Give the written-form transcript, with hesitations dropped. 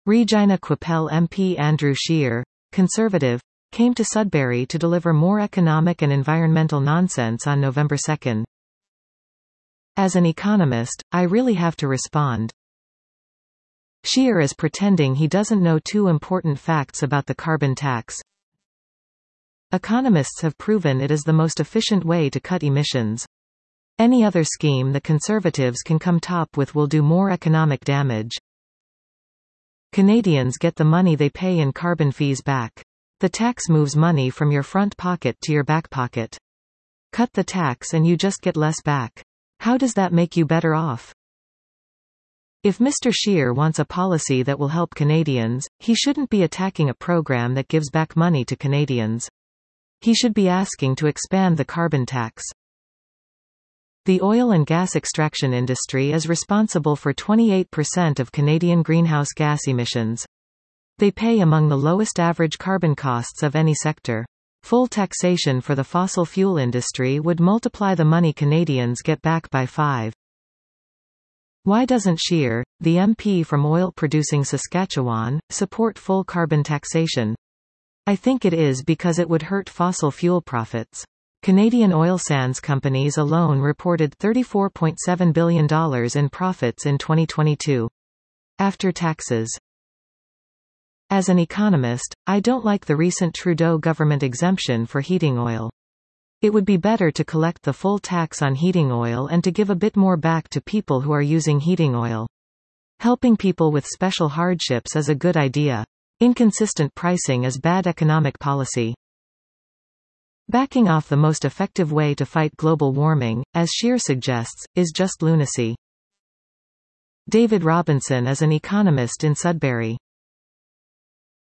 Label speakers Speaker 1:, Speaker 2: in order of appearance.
Speaker 1: Regina Quappel MP Andrew Scheer, Conservative, came to Sudbury to deliver more economic and environmental nonsense on November 2. As an economist, I really have to respond. Scheer is pretending he doesn't know two important facts about the carbon tax. Economists have proven it is the most efficient way to cut emissions. Any other scheme the Conservatives can come top with will do more economic damage. Canadians get the money they pay in carbon fees back. The tax moves money from your front pocket to your back pocket. Cut the tax and you just get less back. How does that make you better off? If Mr. Scheer wants a policy that will help Canadians, he shouldn't be attacking a program that gives back money to Canadians. He should be asking to expand the carbon tax. The oil and gas extraction industry is responsible for 28% of Canadian greenhouse gas emissions. They pay among the lowest average carbon costs of any sector. Full taxation for the fossil fuel industry would multiply the money Canadians get back by 5. Why doesn't Scheer, the MP from oil-producing Saskatchewan, support full carbon taxation? I think it is because it would hurt fossil fuel profits. Canadian oil sands companies alone reported $34.7 billion in profits in 2022. After taxes. As an economist, I don't like the recent Trudeau government exemption for heating oil. It would be better to collect the full tax on heating oil and to give a bit more back to people who are using heating oil. Helping people with special hardships is a good idea. Inconsistent pricing is bad economic policy. Backing off the most effective way to fight global warming, as Scheer suggests, is just lunacy. David Robinson is an economist in Sudbury.